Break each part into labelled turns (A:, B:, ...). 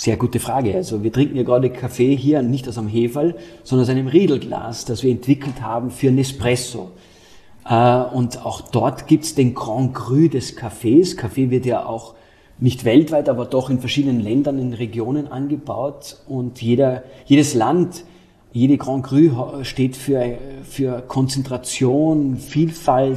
A: Sehr gute Frage. Also wir trinken ja gerade Kaffee hier nicht aus einem Heferl, sondern aus einem Riedelglas, das wir entwickelt haben für Nespresso. Und auch dort gibt's den Grand Cru des Kaffees. Kaffee wird ja auch nicht weltweit, aber doch in verschiedenen Ländern, in Regionen angebaut. Und jedes Land, jede Grand Cru steht für Konzentration, Vielfalt.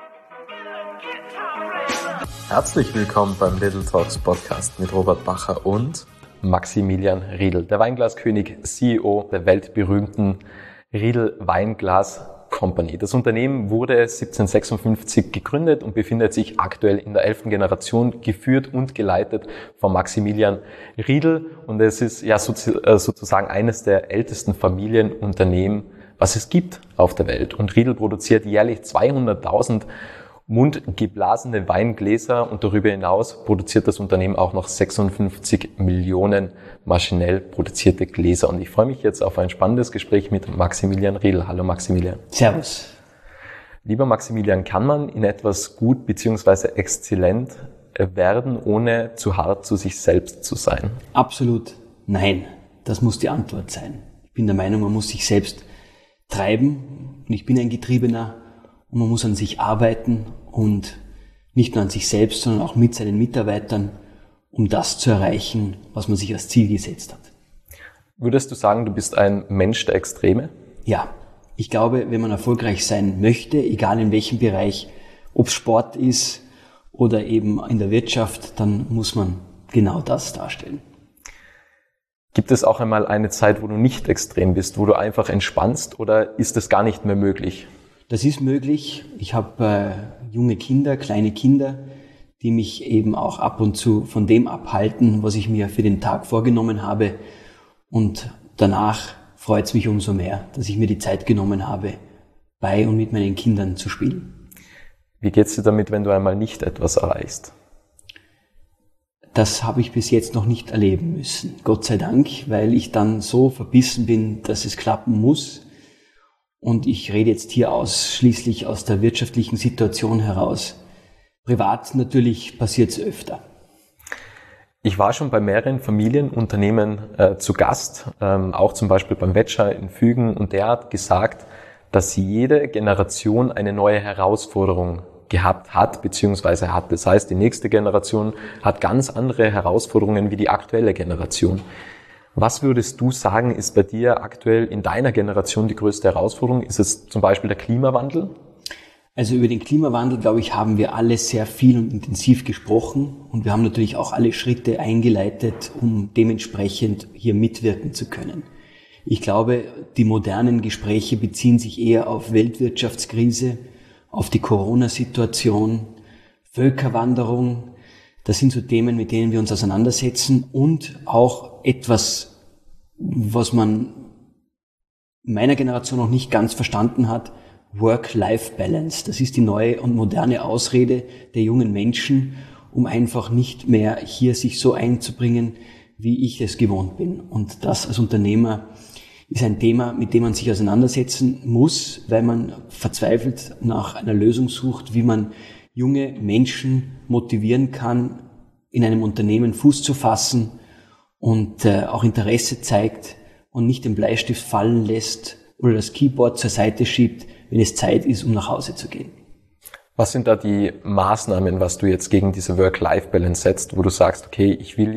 B: Herzlich willkommen beim Little Talks Podcast mit Robert Bacher und Maximilian Riedl, der Weinglaskönig, CEO der weltberühmten Riedl Weinglas Company. Das Unternehmen wurde 1756 gegründet und befindet sich aktuell in der 11. Generation, geführt und geleitet von Maximilian Riedl. Und es ist ja sozusagen eines der ältesten Familienunternehmen, was es gibt auf der Welt. Und Riedl produziert jährlich 200.000 mundgeblasene Weingläser und darüber hinaus produziert das Unternehmen auch noch 56 Millionen maschinell produzierte Gläser. Und ich freue mich jetzt auf ein spannendes Gespräch mit Maximilian Riedl. Hallo Maximilian.
A: Servus.
B: Lieber Maximilian, kann man in etwas gut bzw. exzellent werden, ohne zu hart zu sich selbst zu sein?
A: Absolut nein. Das muss die Antwort sein. Ich bin der Meinung, man muss sich selbst treiben und ich bin ein Getriebener und man muss an sich arbeiten und nicht nur an sich selbst, sondern auch mit seinen Mitarbeitern, um das zu erreichen, was man sich als Ziel gesetzt hat.
B: Würdest du sagen, du bist ein Mensch der Extreme?
A: Ja, ich glaube, wenn man erfolgreich sein möchte, egal in welchem Bereich, ob es Sport ist oder eben in der Wirtschaft, dann muss man genau das darstellen.
B: Gibt es auch einmal eine Zeit, wo du nicht extrem bist, wo du einfach entspannst, oder ist es gar nicht mehr möglich?
A: Das ist möglich. Ich habe junge Kinder, kleine Kinder, die mich eben auch ab und zu von dem abhalten, was ich mir für den Tag vorgenommen habe. Und danach freut es mich umso mehr, dass ich mir die Zeit genommen habe, bei und mit meinen Kindern zu spielen.
B: Wie geht's dir damit, wenn du einmal nicht etwas erreichst?
A: Das habe ich bis jetzt noch nicht erleben müssen. Gott sei Dank, weil ich dann so verbissen bin, dass es klappen muss. Und ich rede jetzt hier ausschließlich aus der wirtschaftlichen Situation heraus. Privat natürlich passiert es öfter.
B: Ich war schon bei mehreren Familienunternehmen zu Gast, auch zum Beispiel beim Wetscher in Fügen, und der hat gesagt, dass jede Generation eine neue Herausforderung gehabt hat, beziehungsweise hat. Das heißt, die nächste Generation hat ganz andere Herausforderungen wie die aktuelle Generation. Was würdest du sagen, ist bei dir aktuell in deiner Generation die größte Herausforderung? Ist es zum Beispiel der Klimawandel?
A: Also über den Klimawandel, glaube ich, haben wir alle sehr viel und intensiv gesprochen. Und wir haben natürlich auch alle Schritte eingeleitet, um dementsprechend hier mitwirken zu können. Ich glaube, die modernen Gespräche beziehen sich eher auf Weltwirtschaftskrise, auf die Corona-Situation, Völkerwanderung. Das sind so Themen, mit denen wir uns auseinandersetzen, und auch etwas, was man in meiner Generation noch nicht ganz verstanden hat, Work-Life-Balance. Das ist die neue und moderne Ausrede der jungen Menschen, um einfach nicht mehr hier sich so einzubringen, wie ich es gewohnt bin. Und das als Unternehmer ist ein Thema, mit dem man sich auseinandersetzen muss, weil man verzweifelt nach einer Lösung sucht, wie man junge Menschen motivieren kann, in einem Unternehmen Fuß zu fassen und auch Interesse zeigt und nicht den Bleistift fallen lässt oder das Keyboard zur Seite schiebt, wenn es Zeit ist, um nach Hause zu gehen.
B: Was sind da die Maßnahmen, was du jetzt gegen diese Work-Life-Balance setzt, wo du sagst, okay, ich will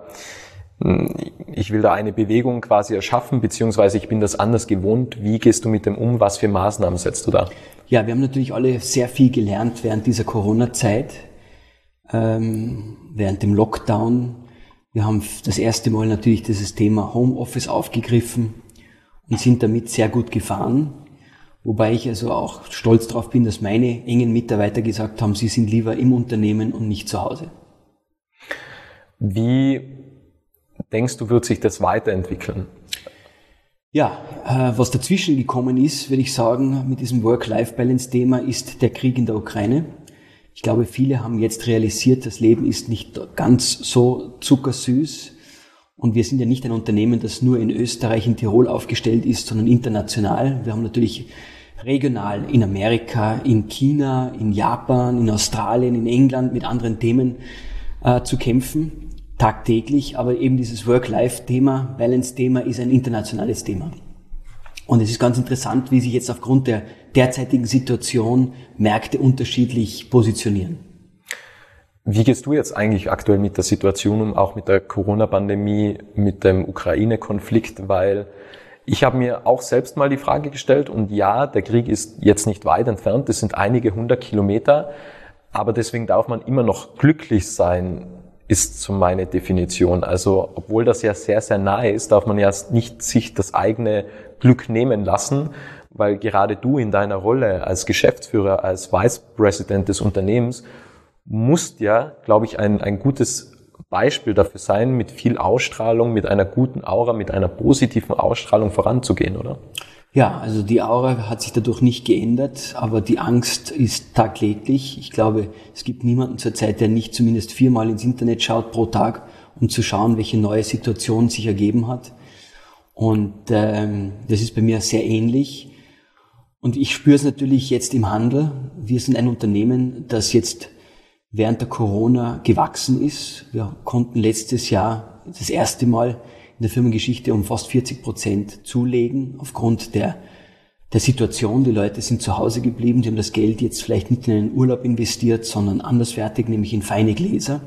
B: da eine Bewegung quasi erschaffen, beziehungsweise ich bin das anders gewohnt. Wie gehst du mit dem um? Was für Maßnahmen setzt du da?
A: Ja, wir haben natürlich alle sehr viel gelernt während dieser Corona-Zeit, während dem Lockdown. Wir haben das erste Mal natürlich dieses Thema Homeoffice aufgegriffen und sind damit sehr gut gefahren. Wobei ich also auch stolz darauf bin, dass meine engen Mitarbeiter gesagt haben, sie sind lieber im Unternehmen und nicht zu Hause.
B: Wie denkst du, wird sich das weiterentwickeln?
A: Ja, was dazwischen gekommen ist, würde ich sagen, mit diesem Work-Life-Balance-Thema, ist der Krieg in der Ukraine. Ich glaube, viele haben jetzt realisiert, das Leben ist nicht ganz so zuckersüß. Und wir sind ja nicht ein Unternehmen, das nur in Österreich, in Tirol aufgestellt ist, sondern international. Wir haben natürlich regional in Amerika, in China, in Japan, in Australien, in England mit anderen Themen zu kämpfen. tagtäglich, aber eben dieses Work-Life-Thema, Balance-Thema ist ein internationales Thema. Und es ist ganz interessant, wie sich jetzt aufgrund der derzeitigen Situation Märkte unterschiedlich positionieren.
B: Wie gehst du jetzt eigentlich aktuell mit der Situation um, auch mit der Corona-Pandemie, mit dem Ukraine-Konflikt? Weil ich habe mir auch selbst mal die Frage gestellt und ja, der Krieg ist jetzt nicht weit entfernt, das sind einige 100 Kilometer, aber deswegen darf man immer noch glücklich sein, ist so meine Definition. Also obwohl das ja sehr, sehr nahe ist, darf man ja nicht sich das eigene Glück nehmen lassen, weil gerade du in deiner Rolle als Geschäftsführer, als Vice President des Unternehmens musst ja, glaube ich, ein gutes Beispiel dafür sein, mit viel Ausstrahlung, mit einer guten Aura, mit einer positiven Ausstrahlung voranzugehen, oder?
A: Ja, also die Aura hat sich dadurch nicht geändert, aber die Angst ist tagtäglich. Ich glaube, es gibt niemanden zurzeit, der nicht zumindest 4-mal ins Internet schaut pro Tag, um zu schauen, welche neue Situation sich ergeben hat. Und das ist bei mir sehr ähnlich. Und ich spüre es natürlich jetzt im Handel. Wir sind ein Unternehmen, das jetzt während der Corona gewachsen ist. Wir konnten letztes Jahr das erste Mal in der Firmengeschichte um fast 40% zulegen aufgrund der Situation. Die Leute sind zu Hause geblieben, die haben das Geld jetzt vielleicht nicht in einen Urlaub investiert, sondern anderswertig, nämlich in feine Gläser.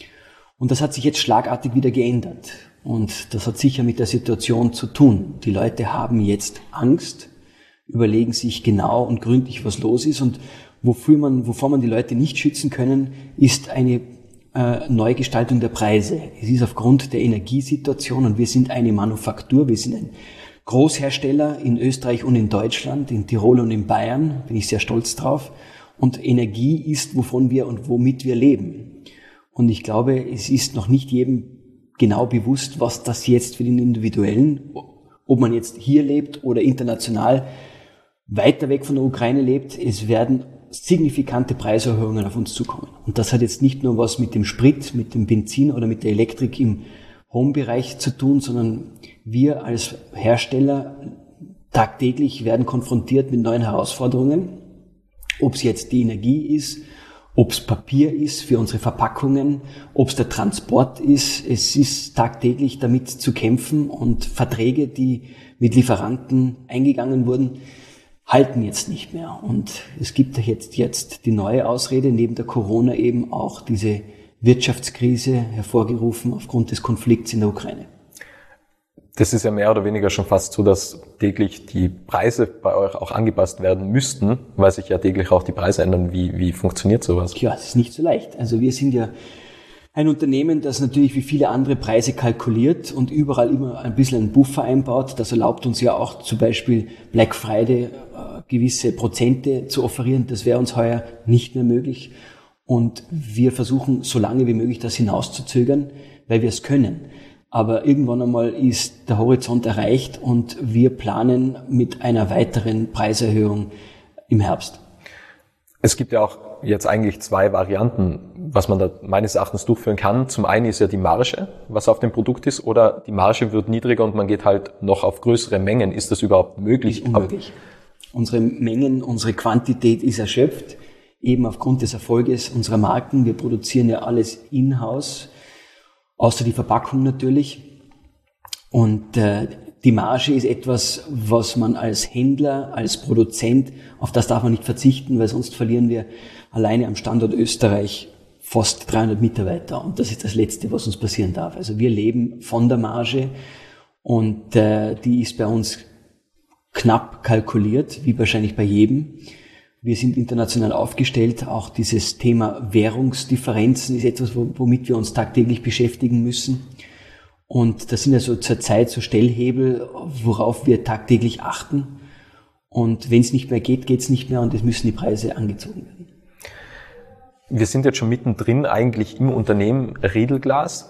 A: Und das hat sich jetzt schlagartig wieder geändert. Und das hat sicher mit der Situation zu tun. Die Leute haben jetzt Angst, überlegen sich genau und gründlich, was los ist. Und wovor man die Leute nicht schützen können, ist eine Neugestaltung der Preise. Es ist aufgrund der Energiesituation und wir sind eine Manufaktur, wir sind ein Großhersteller in Österreich und in Deutschland, in Tirol und in Bayern, bin ich sehr stolz drauf. Und Energie ist, wovon wir und womit wir leben. Und ich glaube, es ist noch nicht jedem genau bewusst, was das jetzt für den Individuellen, ob man jetzt hier lebt oder international weiter weg von der Ukraine lebt, es werden signifikante Preiserhöhungen auf uns zukommen. Und das hat jetzt nicht nur was mit dem Sprit, mit dem Benzin oder mit der Elektrik im Home-Bereich zu tun, sondern wir als Hersteller tagtäglich werden konfrontiert mit neuen Herausforderungen. Ob es jetzt die Energie ist, ob es Papier ist für unsere Verpackungen, ob es der Transport ist. Es ist tagtäglich damit zu kämpfen und Verträge, die mit Lieferanten eingegangen wurden, halten jetzt nicht mehr. Und es gibt jetzt die neue Ausrede, neben der Corona eben auch diese Wirtschaftskrise hervorgerufen aufgrund des Konflikts in der Ukraine.
B: Das ist ja mehr oder weniger schon fast so, dass täglich die Preise bei euch auch angepasst werden müssten, weil sich ja täglich auch die Preise ändern. Wie funktioniert sowas?
A: Ja, es ist nicht so leicht. Also wir sind ja ein Unternehmen, das natürlich wie viele andere Preise kalkuliert und überall immer ein bisschen einen Buffer einbaut. Das erlaubt uns ja auch zum Beispiel Black Friday gewisse Prozente zu offerieren. Das wäre uns heuer nicht mehr möglich. Und wir versuchen, so lange wie möglich das hinauszuzögern, weil wir es können. Aber irgendwann einmal ist der Horizont erreicht und wir planen mit einer weiteren Preiserhöhung im Herbst.
B: Es gibt ja auch jetzt eigentlich 2 Varianten, was man da meines Erachtens durchführen kann. Zum einen ist ja die Marge, was auf dem Produkt ist, oder die Marge wird niedriger und man geht halt noch auf größere Mengen. Ist das überhaupt möglich?
A: Ist unmöglich. Unsere Mengen, unsere Quantität ist erschöpft, eben aufgrund des Erfolges unserer Marken. Wir produzieren ja alles in-house, außer die Verpackung natürlich. Und die Marge ist etwas, was man als Händler, als Produzent, auf das darf man nicht verzichten, weil sonst verlieren wir alleine am Standort Österreich fast 300 Mitarbeiter. Und das ist das Letzte, was uns passieren darf. Also wir leben von der Marge und die ist bei uns knapp kalkuliert, wie wahrscheinlich bei jedem. Wir sind international aufgestellt. Auch dieses Thema Währungsdifferenzen ist etwas, womit wir uns tagtäglich beschäftigen müssen. Und das sind also zurzeit so Stellhebel, worauf wir tagtäglich achten. Und wenn es nicht mehr geht, geht es nicht mehr und es müssen die Preise angezogen werden.
B: Wir sind jetzt schon mittendrin eigentlich im Unternehmen Riedelglas.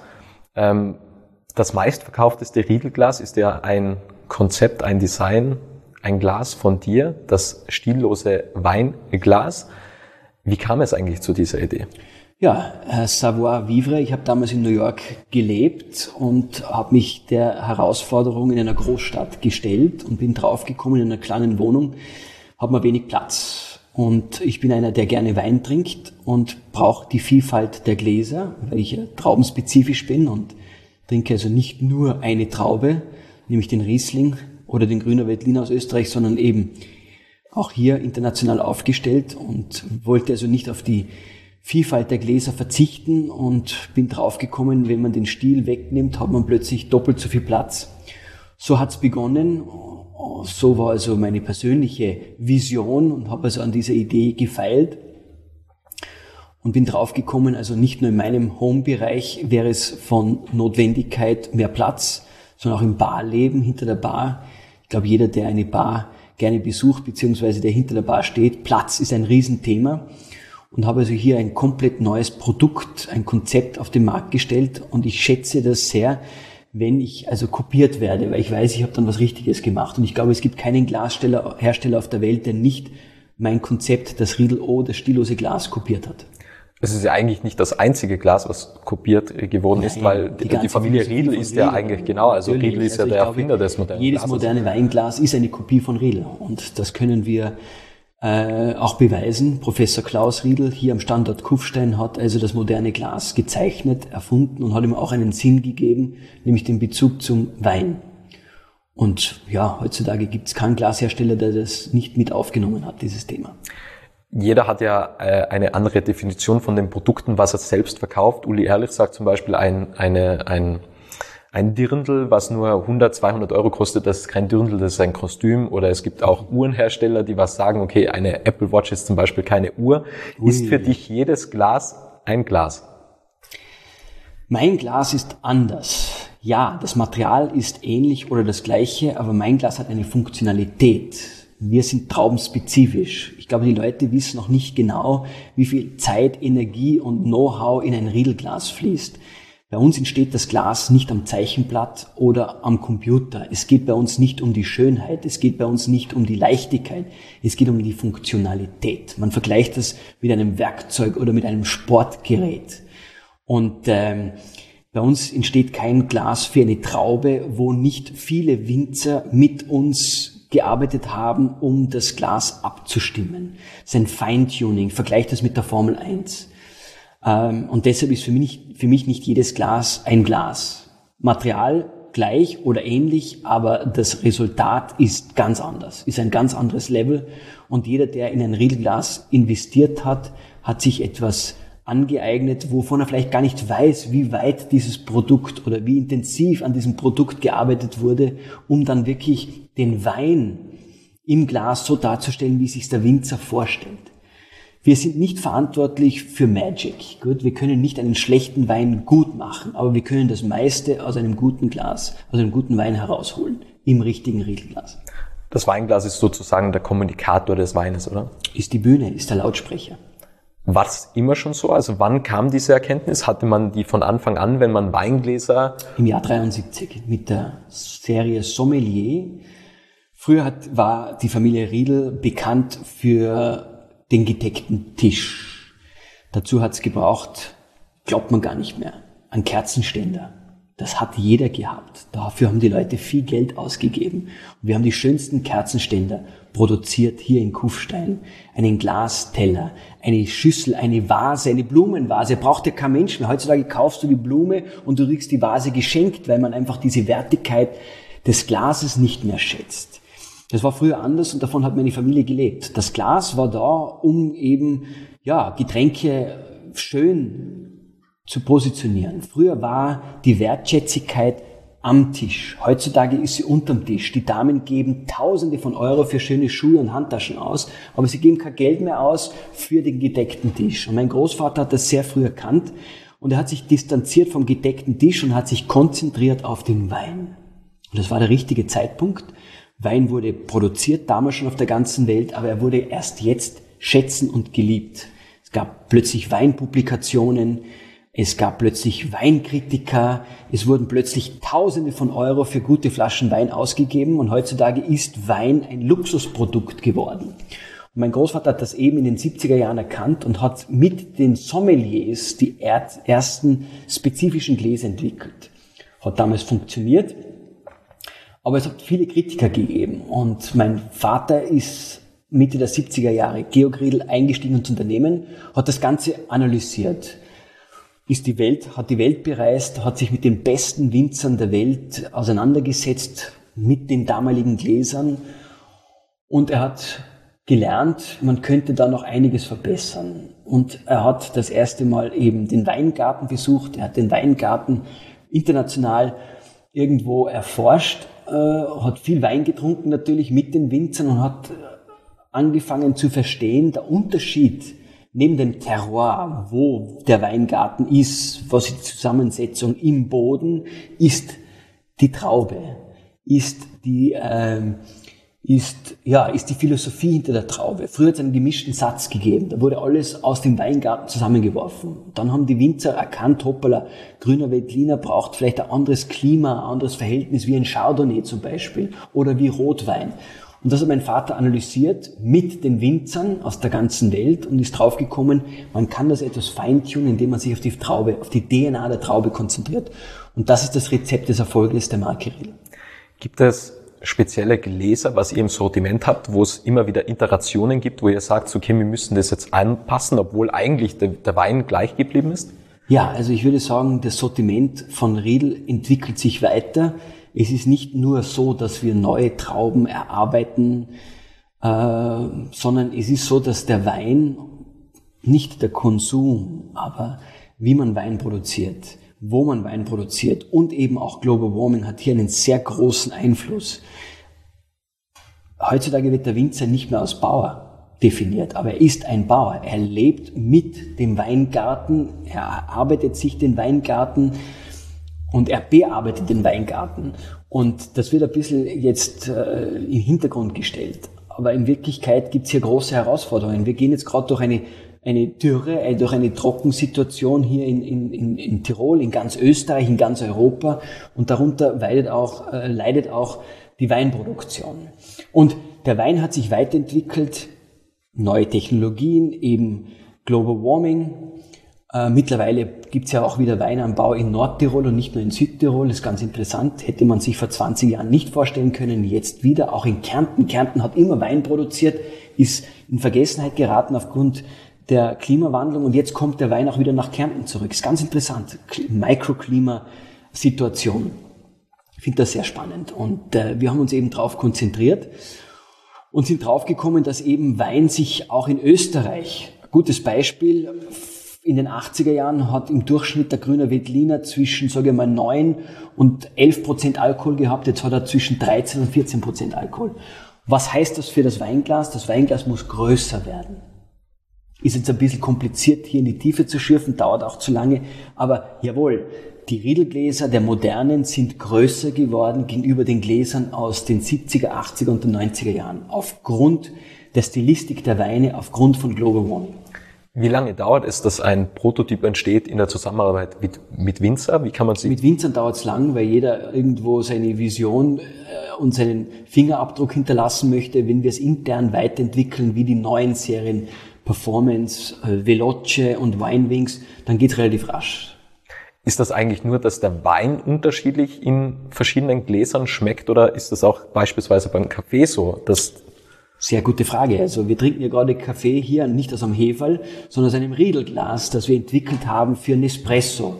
B: Das meistverkaufteste Riedelglas ist ja ein Konzept, ein Design, ein Glas von dir, das stillose Weinglas. Wie kam es eigentlich zu dieser Idee?
A: Ja, Savoir Vivre. Ich habe damals in New York gelebt und habe mich der Herausforderung in einer Großstadt gestellt und bin draufgekommen in einer kleinen Wohnung, habe mir wenig Platz. Und ich bin einer, der gerne Wein trinkt und brauche die Vielfalt der Gläser, weil ich ja traubenspezifisch bin und trinke also nicht nur eine Traube, nämlich den Riesling oder den Grüner Veltliner aus Österreich, sondern eben auch hier international aufgestellt und wollte also nicht auf die Vielfalt der Gläser verzichten und bin draufgekommen, wenn man den Stiel wegnimmt, hat man plötzlich doppelt so viel Platz. So hat's begonnen. So war also meine persönliche Vision und habe also an dieser Idee gefeilt und bin draufgekommen, also nicht nur in meinem Home-Bereich wäre es von Notwendigkeit mehr Platz, sondern auch im Barleben, hinter der Bar. Ich glaube, jeder, der eine Bar gerne besucht, beziehungsweise der hinter der Bar steht, Platz ist ein Riesenthema und habe also hier ein komplett neues Produkt, ein Konzept auf den Markt gestellt und ich schätze das sehr, wenn ich also kopiert werde, weil ich weiß, ich habe dann was Richtiges gemacht. Und ich glaube, es gibt keinen Hersteller auf der Welt, der nicht mein Konzept, das Riedel O, das stillose Glas, kopiert hat.
B: Es ist ja eigentlich nicht das einzige Glas, was kopiert geworden ist, weil die Familie Riedel ist ja eigentlich genau, also Riedel ist ja der Erfinder des modernen Glases.
A: Jedes moderne Weinglas ist eine Kopie von Riedel und das können wir auch beweisen. Professor Klaus Riedel hier am Standort Kufstein hat also das moderne Glas gezeichnet, erfunden und hat ihm auch einen Sinn gegeben, nämlich den Bezug zum Wein. Und ja, heutzutage gibt es keinen Glashersteller, der das nicht mit aufgenommen hat, dieses Thema.
B: Jeder hat ja eine andere Definition von den Produkten, was er selbst verkauft. Uli Ehrlich sagt zum Beispiel ein Dirndl, was nur 100, 200 Euro kostet, das ist kein Dirndl, das ist ein Kostüm. Oder es gibt auch Uhrenhersteller, die was sagen, okay, eine Apple Watch ist zum Beispiel keine Uhr. Ist für dich jedes Glas ein Glas?
A: Mein Glas ist anders. Ja, das Material ist ähnlich oder das gleiche, aber mein Glas hat eine Funktionalität. Wir sind traubenspezifisch. Ich glaube, die Leute wissen noch nicht genau, wie viel Zeit, Energie und Know-how in ein Riedelglas fließt. Bei uns entsteht das Glas nicht am Zeichenblatt oder am Computer. Es geht bei uns nicht um die Schönheit, es geht bei uns nicht um die Leichtigkeit, es geht um die Funktionalität. Man vergleicht das mit einem Werkzeug oder mit einem Sportgerät. Und bei uns entsteht kein Glas für eine Traube, wo nicht viele Winzer mit uns gearbeitet haben, um das Glas abzustimmen. Das ist ein Feintuning, vergleicht das mit der Formel 1. Und deshalb ist für mich nicht jedes Glas ein Glas. Material gleich oder ähnlich, aber das Resultat ist ganz anders, ist ein ganz anderes Level. Und jeder, der in ein Riedelglas investiert hat, hat sich etwas angeeignet, wovon er vielleicht gar nicht weiß, wie weit dieses Produkt oder wie intensiv an diesem Produkt gearbeitet wurde, um dann wirklich den Wein im Glas so darzustellen, wie sich der Winzer vorstellt. Wir sind nicht verantwortlich für Magic. Gut, wir können nicht einen schlechten Wein gut machen, aber wir können das meiste aus einem guten Glas, aus einem guten Wein herausholen, im richtigen Riedelglas.
B: Das Weinglas ist sozusagen der Kommunikator des Weines, oder?
A: Ist die Bühne, ist der Lautsprecher.
B: War es immer schon so? Also wann kam diese Erkenntnis? Hatte man die von Anfang an, wenn man Weingläser...
A: Im Jahr 73 mit der Serie Sommelier. Früher war die Familie Riedel bekannt für den gedeckten Tisch. Dazu hat's gebraucht, glaubt man gar nicht mehr, einen Kerzenständer. Das hat jeder gehabt. Dafür haben die Leute viel Geld ausgegeben. Und wir haben die schönsten Kerzenständer produziert hier in Kufstein. Einen Glasteller, eine Schüssel, eine Vase, eine Blumenvase. Braucht ja kein Mensch mehr. Heutzutage kaufst du die Blume und du kriegst die Vase geschenkt, weil man einfach diese Wertigkeit des Glases nicht mehr schätzt. Das war früher anders und davon hat meine Familie gelebt. Das Glas war da, um eben Getränke schön zu positionieren. Früher war die Wertschätzigkeit am Tisch. Heutzutage ist sie unterm Tisch. Die Damen geben Tausende von Euro für schöne Schuhe und Handtaschen aus, aber sie geben kein Geld mehr aus für den gedeckten Tisch. Und mein Großvater hat das sehr früh erkannt und er hat sich distanziert vom gedeckten Tisch und hat sich konzentriert auf den Wein. Und das war der richtige Zeitpunkt. Wein wurde produziert, damals schon auf der ganzen Welt, aber er wurde erst jetzt schätzen und geliebt. Es gab plötzlich Weinpublikationen, es gab plötzlich Weinkritiker, es wurden plötzlich Tausende von Euro für gute Flaschen Wein ausgegeben und heutzutage ist Wein ein Luxusprodukt geworden. Und mein Großvater hat das eben in den 70er Jahren erkannt und hat mit den Sommeliers die ersten spezifischen Gläser entwickelt. Hat damals funktioniert. Aber es hat viele Kritiker gegeben und mein Vater ist Mitte der 70er Jahre, Georg Riedl, eingestiegen ins Unternehmen, hat das Ganze analysiert. Hat die Welt bereist, hat sich mit den besten Winzern der Welt auseinandergesetzt, mit den damaligen Gläsern. Und er hat gelernt, man könnte da noch einiges verbessern. Und er hat das erste Mal eben den Weingarten besucht. Er hat den Weingarten international irgendwo erforscht, hat viel Wein getrunken natürlich mit den Winzern und hat angefangen zu verstehen, der Unterschied neben dem Terroir, wo der Weingarten ist, was die Zusammensetzung im Boden ist, die Traube, ist die Philosophie hinter der Traube. Früher hat es einen gemischten Satz gegeben. Da wurde alles aus dem Weingarten zusammengeworfen. Dann haben die Winzer erkannt, hoppala, grüner Veltliner braucht vielleicht ein anderes Klima, ein anderes Verhältnis wie ein Chardonnay zum Beispiel oder wie Rotwein. Und das hat mein Vater analysiert mit den Winzern aus der ganzen Welt und ist draufgekommen, man kann das etwas feintunen, indem man sich auf die Traube, auf die DNA der Traube konzentriert. Und das ist das Rezept des Erfolges der Marke Riedl.
B: Gibt es spezielle Gläser, was ihr im Sortiment habt, wo es immer wieder Iterationen gibt, wo ihr sagt, okay, wir müssen das jetzt anpassen, obwohl eigentlich der Wein gleich geblieben ist?
A: Ja, also ich würde sagen, das Sortiment von Riedl entwickelt sich weiter. Es ist nicht nur so, dass wir neue Trauben erarbeiten, sondern es ist so, dass der Wein, nicht der Konsum, aber wie man Wein produziert, wo man Wein produziert und eben auch Global Warming hat hier einen sehr großen Einfluss. Heutzutage wird der Winzer nicht mehr als Bauer definiert, aber er ist ein Bauer. Er lebt mit dem Weingarten, er erarbeitet sich den Weingarten und er bearbeitet den Weingarten. Und das wird ein bisschen jetzt in den Hintergrund gestellt. Aber in Wirklichkeit gibt es hier große Herausforderungen. Wir gehen jetzt gerade durch eine Dürre, durch eine Trockensituation hier in Tirol, in ganz Österreich, in ganz Europa. Und darunter leidet auch die Weinproduktion. Und der Wein hat sich weiterentwickelt, neue Technologien, eben Global Warming. Mittlerweile gibt's ja auch wieder Weinanbau in Nordtirol und nicht nur in Südtirol. Das ist ganz interessant. Hätte man sich vor 20 Jahren nicht vorstellen können. Jetzt wieder, auch in Kärnten. Kärnten hat immer Wein produziert, ist in Vergessenheit geraten aufgrund der Klimawandlung. Und jetzt kommt der Wein auch wieder nach Kärnten zurück. Ist ganz interessant. Mikroklimasituation. Ich finde das sehr spannend. Und wir haben uns eben darauf konzentriert und sind draufgekommen, dass eben Wein sich auch in Österreich, gutes Beispiel, in den 80er Jahren hat im Durchschnitt der grüne Veltliner zwischen, 9 und 11% Alkohol gehabt. Jetzt hat er zwischen 13 und 14% Alkohol. Was heißt das für das Weinglas? Das Weinglas muss größer werden. Ist jetzt ein bisschen kompliziert, hier in die Tiefe zu schürfen, dauert auch zu lange. Aber jawohl, die Riedelgläser der modernen sind größer geworden gegenüber den Gläsern aus den 70er, 80er und den 90er Jahren. Aufgrund der Stilistik der Weine, aufgrund von Global Warming.
B: Wie lange dauert es, dass ein Prototyp entsteht in der Zusammenarbeit mit Winzer? Wie kann man
A: Mit Winzern dauert es lang, weil jeder irgendwo seine Vision und seinen Fingerabdruck hinterlassen möchte. Wenn wir es intern weiterentwickeln, wie die neuen Serien Performance, Veloce und Winewings, dann geht's relativ rasch.
B: Ist das eigentlich nur, dass der Wein unterschiedlich in verschiedenen Gläsern schmeckt oder ist das auch beispielsweise beim Kaffee so, dass...
A: Sehr gute Frage. Also wir trinken ja gerade Kaffee hier nicht aus einem Heferl, sondern aus einem Riedelglas, das wir entwickelt haben für Nespresso.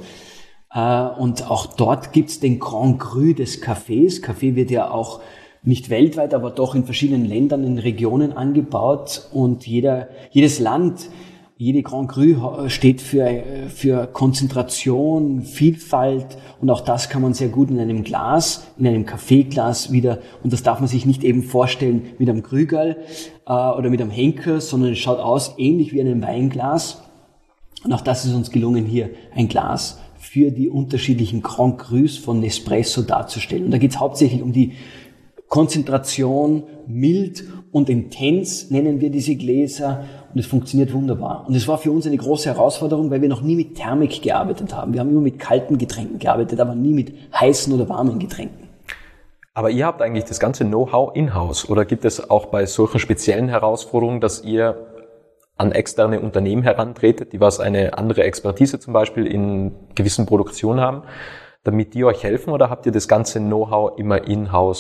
A: Und auch dort gibt's den Grand Cru des Kaffees. Kaffee wird ja auch nicht weltweit, aber doch in verschiedenen Ländern, in Regionen angebaut. Und jedes Land, jede Grand Cru steht für Konzentration, Vielfalt. Und auch das kann man sehr gut in einem Glas, in einem Kaffeeglas wieder, und das darf man sich nicht eben vorstellen mit einem Krügerl oder mit einem Henker, sondern es schaut aus ähnlich wie einem Weinglas. Und auch das ist uns gelungen, hier ein Glas für die unterschiedlichen Grand Crus von Nespresso darzustellen. Und da geht es hauptsächlich um die Konzentration, mild und intens nennen wir diese Gläser, und es funktioniert wunderbar. Und es war für uns eine große Herausforderung, weil wir noch nie mit Thermik gearbeitet haben. Wir haben immer mit kalten Getränken gearbeitet, aber nie mit heißen oder warmen Getränken.
B: Aber ihr habt eigentlich das ganze Know-how in-house, oder gibt es auch bei solchen speziellen Herausforderungen, dass ihr an externe Unternehmen herantretet, die was eine andere Expertise zum Beispiel in gewissen Produktionen haben, damit die euch helfen, oder habt ihr das ganze Know-how immer in-house?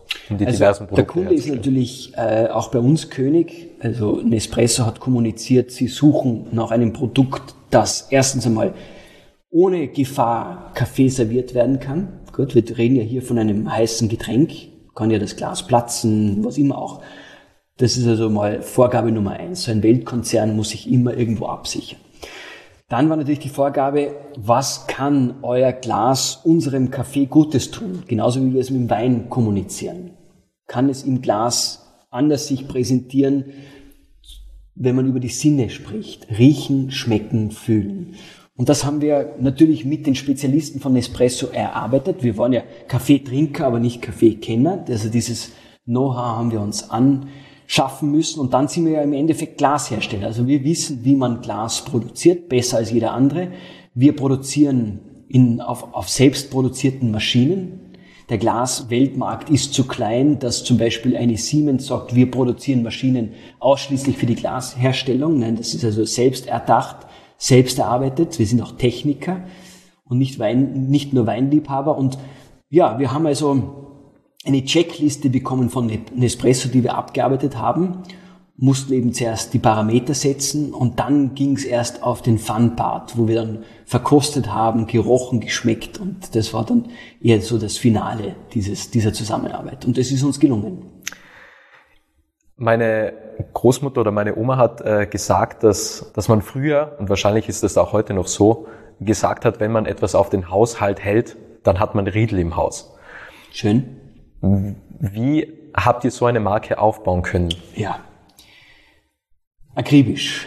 B: Um die
A: also
B: diversen Produkte
A: der Kunde ist natürlich auch bei uns König. Also Nespresso hat kommuniziert, sie suchen nach einem Produkt, das erstens einmal ohne Gefahr Kaffee serviert werden kann. Gut, wir reden ja hier von einem heißen Getränk, kann ja das Glas platzen, was immer auch. Das ist also mal Vorgabe Nummer 1. So ein Weltkonzern muss sich immer irgendwo absichern. Dann war natürlich die Vorgabe, was kann euer Glas unserem Kaffee Gutes tun? Genauso wie wir es mit dem Wein kommunizieren. Kann es im Glas anders sich präsentieren, wenn man über die Sinne spricht? Riechen, schmecken, fühlen. Und das haben wir natürlich mit den Spezialisten von Nespresso erarbeitet. Wir waren ja Kaffeetrinker, aber nicht Kaffeekenner. Also dieses Know-how haben wir uns anschaffen müssen. Und dann sind wir ja im Endeffekt Glashersteller. Also wir wissen, wie man Glas produziert, besser als jeder andere. Wir produzieren auf selbst produzierten Maschinen. Der Glasweltmarkt ist zu klein, dass zum Beispiel eine Siemens sagt, wir produzieren Maschinen ausschließlich für die Glasherstellung. Nein, das ist also selbst erdacht, selbst erarbeitet. Wir sind auch Techniker und nicht nur Weinliebhaber. Und ja, wir haben also eine Checkliste bekommen von Nespresso, die wir abgearbeitet haben, mussten eben zuerst die Parameter setzen und dann ging es erst auf den Fun-Part, wo wir dann verkostet haben, gerochen, geschmeckt und das war dann eher so das Finale dieser Zusammenarbeit und das ist uns gelungen.
B: Meine Großmutter oder meine Oma hat gesagt, dass man früher, und wahrscheinlich ist das auch heute noch so, gesagt hat, wenn man etwas auf den Haushalt hält, dann hat man Riedel im Haus.
A: Schön.
B: Wie habt ihr so eine Marke aufbauen können?
A: Ja, akribisch.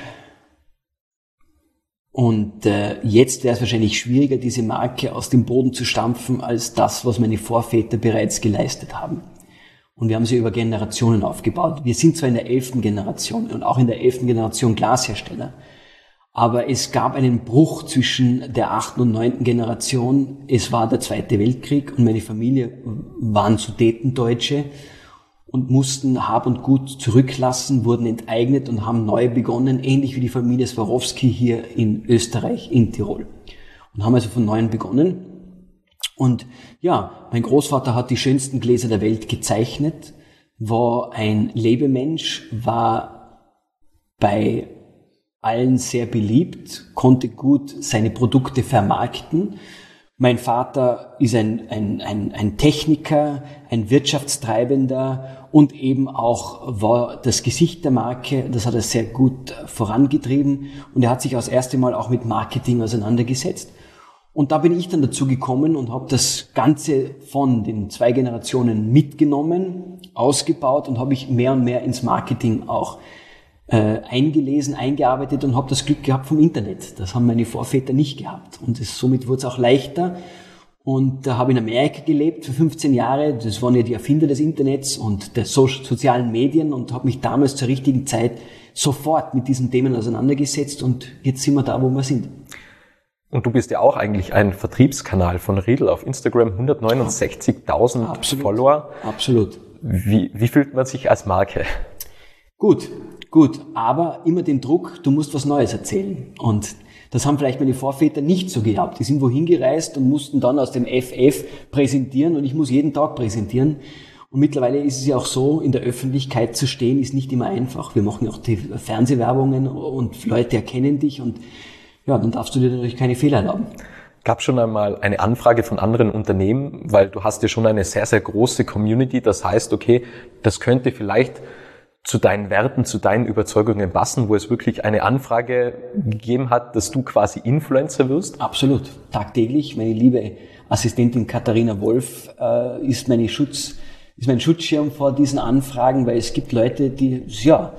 A: Und jetzt wäre es wahrscheinlich schwieriger, diese Marke aus dem Boden zu stampfen, als das, was meine Vorväter bereits geleistet haben. Und wir haben sie über Generationen aufgebaut. Wir sind zwar in der 11. Generation und auch in der 11. Generation Glashersteller, aber es gab einen Bruch zwischen der 8. und 9. Generation. Es war der Zweite Weltkrieg und meine Familie waren Sudetendeutsche und mussten Hab und Gut zurücklassen, wurden enteignet und haben neu begonnen, ähnlich wie die Familie Swarovski hier in Österreich, in Tirol. Und haben also von neuem begonnen. Und ja, mein Großvater hat die schönsten Gläser der Welt gezeichnet, war ein Lebemensch, war bei allen sehr beliebt, konnte gut seine Produkte vermarkten. Mein Vater ist ein Techniker, ein Wirtschaftstreibender und eben auch war das Gesicht der Marke. Das hat er sehr gut vorangetrieben und er hat sich das erste Mal auch mit Marketing auseinandergesetzt. Und da bin ich dann dazu gekommen und habe das Ganze von den 2 Generationen mitgenommen, ausgebaut und habe mich mehr und mehr ins Marketing auch eingelesen, eingearbeitet und habe das Glück gehabt vom Internet. Das haben meine Vorväter nicht gehabt. Und somit wurde es auch leichter. Und da habe ich in Amerika gelebt für 15 Jahre. Das waren ja die Erfinder des Internets und der sozialen Medien und habe mich damals zur richtigen Zeit sofort mit diesen Themen auseinandergesetzt. Und jetzt sind wir da, wo wir sind.
B: Und du bist ja auch eigentlich ein Vertriebskanal von Riedel auf Instagram, 169.000 Follower.
A: Absolut.
B: Wie fühlt man sich als Marke?
A: Gut, aber immer den Druck, du musst was Neues erzählen. Und das haben vielleicht meine Vorväter nicht so gehabt. Die sind wohin gereist und mussten dann aus dem FF präsentieren und ich muss jeden Tag präsentieren. Und mittlerweile ist es ja auch so, in der Öffentlichkeit zu stehen, ist nicht immer einfach. Wir machen ja auch die Fernsehwerbungen und Leute erkennen dich und ja, dann darfst du dir natürlich keine Fehler erlauben.
B: Gab es schon einmal eine Anfrage von anderen Unternehmen, weil du hast ja schon eine sehr, sehr große Community. Das heißt, okay, das könnte vielleicht zu deinen Werten, zu deinen Überzeugungen passen, wo es wirklich eine Anfrage gegeben hat, dass du quasi Influencer wirst?
A: Absolut. Tagtäglich. Meine liebe Assistentin Katharina Wolf ist mein Schutzschirm vor diesen Anfragen, weil es gibt Leute, die, ja,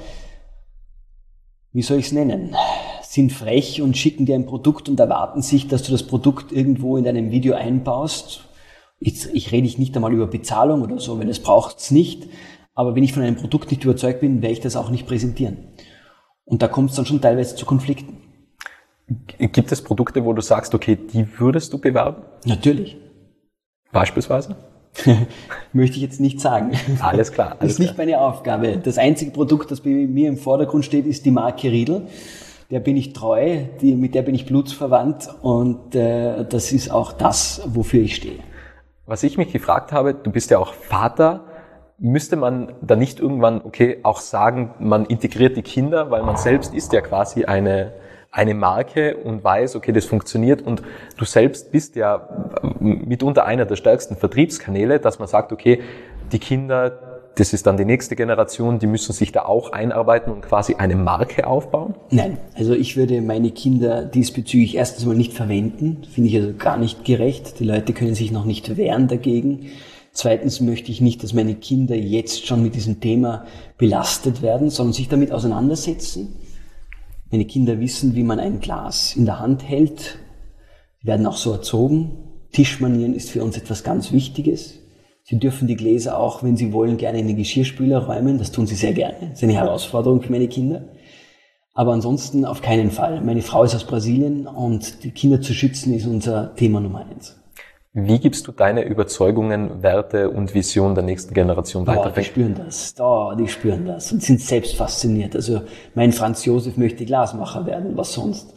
A: wie soll ich es nennen, sind frech und schicken dir ein Produkt und erwarten sich, dass du das Produkt irgendwo in deinem Video einbaust. Ich rede nicht einmal über Bezahlung oder so, weil das braucht's nicht. Aber wenn ich von einem Produkt nicht überzeugt bin, werde ich das auch nicht präsentieren. Und da kommt es dann schon teilweise zu Konflikten.
B: Gibt es Produkte, wo du sagst, okay, die würdest du bewerben?
A: Natürlich.
B: Beispielsweise?
A: Möchte ich jetzt nicht sagen.
B: Alles klar.
A: Das ist nicht meine Aufgabe. Das einzige Produkt, das bei mir im Vordergrund steht, ist die Marke Riedel. Der bin ich treu, mit der bin ich blutsverwandt und das ist auch das, wofür ich stehe.
B: Was ich mich gefragt habe, du bist ja auch Vater. Müsste man da nicht irgendwann, auch sagen, man integriert die Kinder, weil man selbst ist ja quasi eine Marke und weiß, das funktioniert und du selbst bist ja mitunter einer der stärksten Vertriebskanäle, dass man sagt, die Kinder, das ist dann die nächste Generation, die müssen sich da auch einarbeiten und quasi eine Marke aufbauen?
A: Nein, also ich würde meine Kinder diesbezüglich erstens mal nicht verwenden, finde ich also gar nicht gerecht. Die Leute können sich noch nicht wehren dagegen. Zweitens möchte ich nicht, dass meine Kinder jetzt schon mit diesem Thema belastet werden, sondern sich damit auseinandersetzen. Meine Kinder wissen, wie man ein Glas in der Hand hält. Sie werden auch so erzogen. Tischmanieren ist für uns etwas ganz Wichtiges. Sie dürfen die Gläser auch, wenn sie wollen, gerne in den Geschirrspüler räumen. Das tun sie sehr gerne. Das ist eine Herausforderung für meine Kinder. Aber ansonsten auf keinen Fall. Meine Frau ist aus Brasilien und die Kinder zu schützen ist unser Thema Nummer 1.
B: Wie gibst du deine Überzeugungen, Werte und Vision der nächsten Generation weiter?
A: Die spüren das. Die spüren das und sind selbst fasziniert. Also mein Franz Josef möchte Glasmacher werden. Was sonst?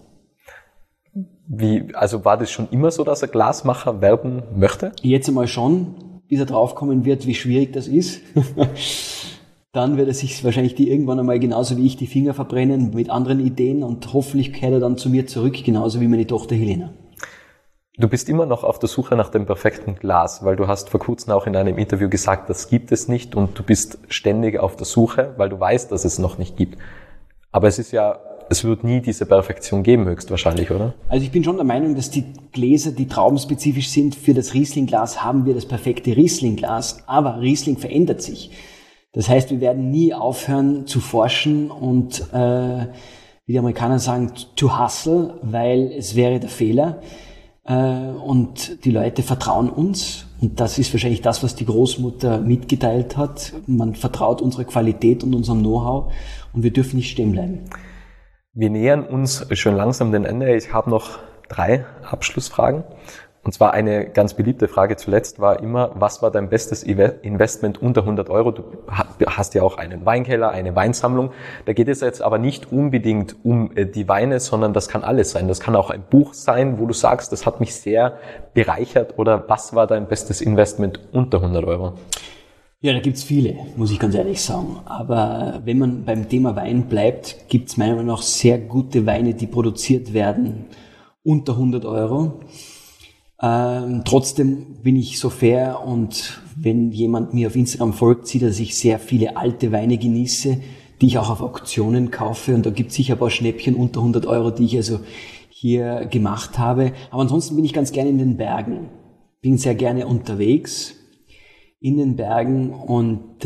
B: Also war das schon immer so, dass er Glasmacher werden möchte?
A: Jetzt einmal schon, bis er draufkommen wird, wie schwierig das ist. Dann wird er sich wahrscheinlich irgendwann einmal genauso wie ich die Finger verbrennen mit anderen Ideen und hoffentlich kehrt er dann zu mir zurück, genauso wie meine Tochter Helena.
B: Du bist immer noch auf der Suche nach dem perfekten Glas, weil du hast vor kurzem auch in einem Interview gesagt, das gibt es nicht und du bist ständig auf der Suche, weil du weißt, dass es noch nicht gibt. Aber es wird nie diese Perfektion geben, höchstwahrscheinlich, oder?
A: Also ich bin schon der Meinung, dass die Gläser, die traubenspezifisch sind, für das Riesling-Glas haben wir das perfekte Riesling-Glas, aber Riesling verändert sich. Das heißt, wir werden nie aufhören zu forschen und, wie die Amerikaner sagen, to hustle, weil es wäre der Fehler. Und die Leute vertrauen uns und das ist wahrscheinlich das, was die Großmutter mitgeteilt hat. Man vertraut unserer Qualität und unserem Know-how und wir dürfen nicht stehen bleiben.
B: Wir nähern uns schon langsam dem Ende. Ich habe noch 3 Abschlussfragen. Und zwar eine ganz beliebte Frage zuletzt war immer, was war dein bestes Investment unter 100 Euro? Du hast ja auch einen Weinkeller, eine Weinsammlung. Da geht es jetzt aber nicht unbedingt um die Weine, sondern das kann alles sein. Das kann auch ein Buch sein, wo du sagst, das hat mich sehr bereichert. Oder was war dein bestes Investment unter 100 Euro?
A: Ja, da gibt's viele, muss ich ganz ehrlich sagen. Aber wenn man beim Thema Wein bleibt, gibt's meiner Meinung nach sehr gute Weine, die produziert werden unter 100 Euro. Trotzdem bin ich so fair und wenn jemand mir auf Instagram folgt, sieht er, dass ich sehr viele alte Weine genieße, die ich auch auf Auktionen kaufe und da gibt es sicher ein paar Schnäppchen unter 100 Euro, die ich also hier gemacht habe. Aber ansonsten bin ich ganz gerne in den Bergen, bin sehr gerne unterwegs in den Bergen und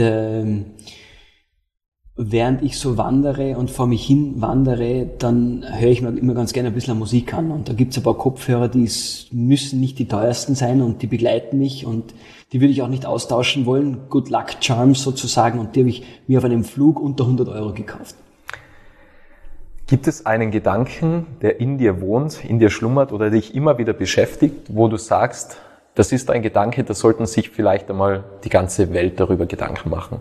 A: während ich so wandere und vor mich hin wandere, dann höre ich mir immer ganz gerne ein bisschen Musik an. Und da gibt's ein paar Kopfhörer, müssen nicht die teuersten sein und die begleiten mich und die würde ich auch nicht austauschen wollen. Good Luck Charms sozusagen und die habe ich mir auf einem Flug unter 100 Euro gekauft.
B: Gibt es einen Gedanken, der in dir wohnt, in dir schlummert oder dich immer wieder beschäftigt, wo du sagst, das ist ein Gedanke, da sollten sich vielleicht einmal die ganze Welt darüber Gedanken machen?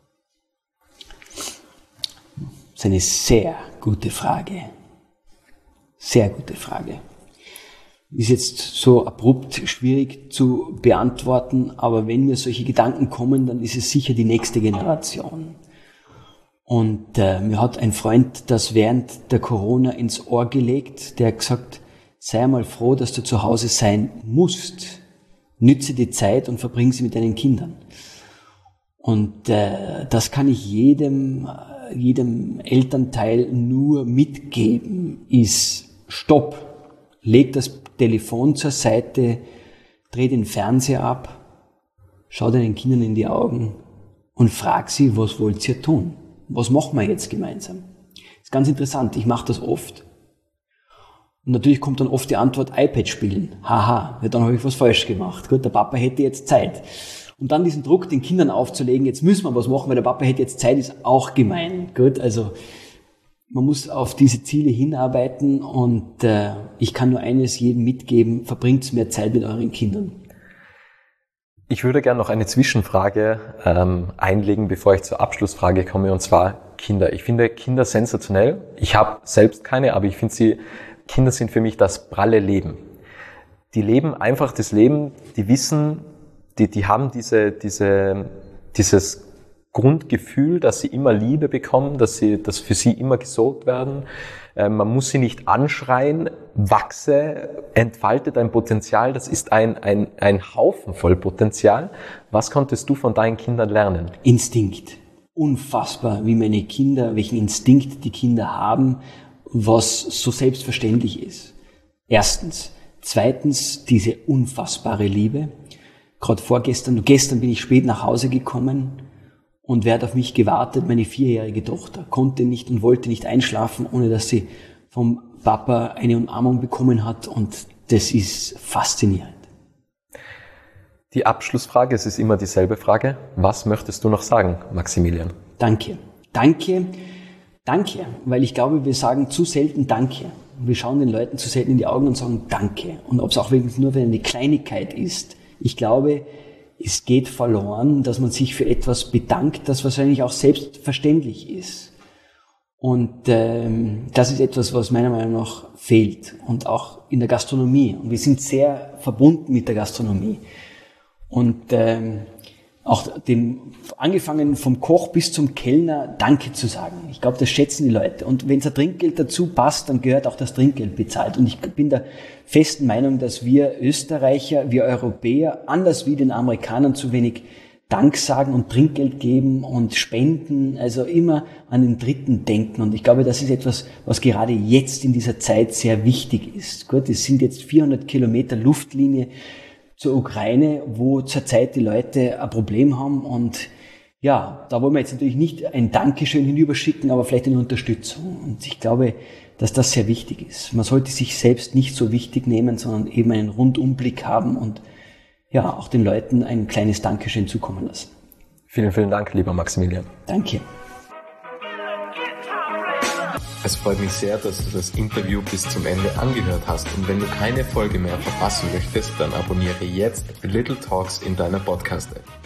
A: Das ist eine sehr gute Frage. Sehr gute Frage. Ist jetzt so abrupt schwierig zu beantworten, aber wenn mir solche Gedanken kommen, dann ist es sicher die nächste Generation. Und mir hat ein Freund das während der Corona ins Ohr gelegt, der hat gesagt, sei einmal froh, dass du zu Hause sein musst. Nütze die Zeit und verbring sie mit deinen Kindern. Und das kann ich jedem Elternteil nur mitgeben, ist Stopp. Leg das Telefon zur Seite, dreh den Fernseher ab, schau deinen Kindern in die Augen und frag sie, was wollt ihr tun? Was machen wir jetzt gemeinsam? Das ist ganz interessant, ich mache das oft. Und natürlich kommt dann oft die Antwort, iPad spielen. Haha, ja, dann habe ich was falsch gemacht. Gut, der Papa hätte jetzt Zeit. Und dann diesen Druck den Kindern aufzulegen, jetzt müssen wir was machen, weil der Papa hätte jetzt Zeit, ist auch gemein. Gut, also man muss auf diese Ziele hinarbeiten und ich kann nur eines jedem mitgeben, verbringt mehr Zeit mit euren Kindern.
B: Ich würde gerne noch eine Zwischenfrage einlegen, bevor ich zur Abschlussfrage komme, und zwar Kinder. Ich finde Kinder sensationell. Ich habe selbst keine, aber ich finde Kinder sind für mich das pralle Leben. Die leben einfach das Leben, die wissen, die haben diese dieses Grundgefühl, dass sie immer Liebe bekommen, dass für sie immer gesorgt werden. Man muss sie nicht anschreien, wachse, entfalte dein Potenzial. Das ist ein Haufen voll Potenzial. Was konntest du von deinen Kindern lernen?
A: Instinkt. Unfassbar, wie meine Kinder, welchen Instinkt die Kinder haben, was so selbstverständlich ist. Erstens. Zweitens, diese unfassbare Liebe. Gerade gestern bin ich spät nach Hause gekommen und wer hat auf mich gewartet? Meine 4-jährige Tochter konnte nicht und wollte nicht einschlafen, ohne dass sie vom Papa eine Umarmung bekommen hat, und das ist faszinierend.
B: Die Abschlussfrage, es ist immer dieselbe Frage. Was möchtest du noch sagen, Maximilian?
A: Danke. Danke. Danke, weil ich glaube, wir sagen zu selten Danke. Wir schauen den Leuten zu selten in die Augen und sagen Danke. Und ob es auch wirklich nur eine Kleinigkeit ist, ich glaube, es geht verloren, dass man sich für etwas bedankt, das wahrscheinlich auch selbstverständlich ist. Und das ist etwas, was meiner Meinung nach fehlt. Und auch in der Gastronomie. Und wir sind sehr verbunden mit der Gastronomie. Und auch angefangen vom Koch bis zum Kellner Danke zu sagen. Ich glaube, das schätzen die Leute. Und wenn ein Trinkgeld dazu passt, dann gehört auch das Trinkgeld bezahlt. Und ich bin der festen Meinung, dass wir Österreicher, wir Europäer, anders wie den Amerikanern zu wenig Dank sagen und Trinkgeld geben und spenden, also immer an den Dritten denken. Und ich glaube, das ist etwas, was gerade jetzt in dieser Zeit sehr wichtig ist. Gut, es sind jetzt 400 Kilometer Luftlinie zur Ukraine, wo zurzeit die Leute ein Problem haben, und ja, da wollen wir jetzt natürlich nicht ein Dankeschön hinüberschicken, aber vielleicht eine Unterstützung. Und ich glaube, dass das sehr wichtig ist. Man sollte sich selbst nicht so wichtig nehmen, sondern eben einen Rundumblick haben und ja, auch den Leuten ein kleines Dankeschön zukommen lassen.
B: Vielen, vielen Dank, lieber Maximilian.
A: Danke.
B: Es freut mich sehr, dass du das Interview bis zum Ende angehört hast, und wenn du keine Folge mehr verpassen möchtest, dann abonniere jetzt Little Talks in deiner Podcast-App.